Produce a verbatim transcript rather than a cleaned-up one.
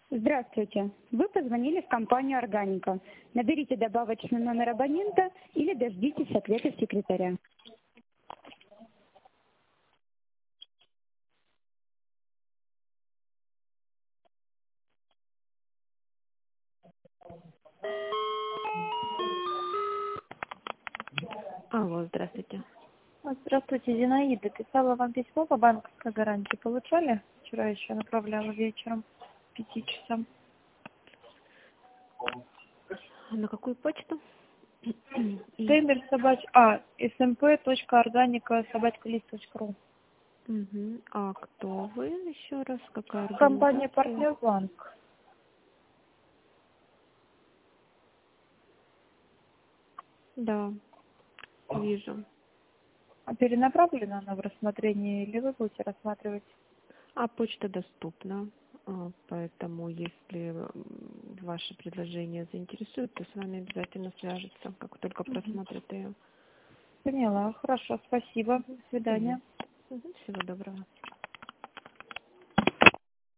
Здравствуйте. Вы позвонили в компанию «Органика». Наберите добавочный номер абонента или дождитесь ответа секретаря. Алло, здравствуйте. Здравствуйте, Зинаида. Писала вам письмо по банковской гарантии. Получали? Вчера еще направляла вечером к пяти часам. На какую почту? Теймер собач... А, smp.organica собачка лист точка ру. Угу. А кто вы еще раз? Какая Компания организация? «Партнер Банк». Да, вижу. А перенаправлена она в рассмотрение или вы будете рассматривать? А почта доступна, а, поэтому если м, ваше предложение заинтересует, то с вами обязательно свяжется, как только просмотрит ее. Поняла. Хорошо, спасибо. До свидания. Мгм. Мгм. Всего доброго.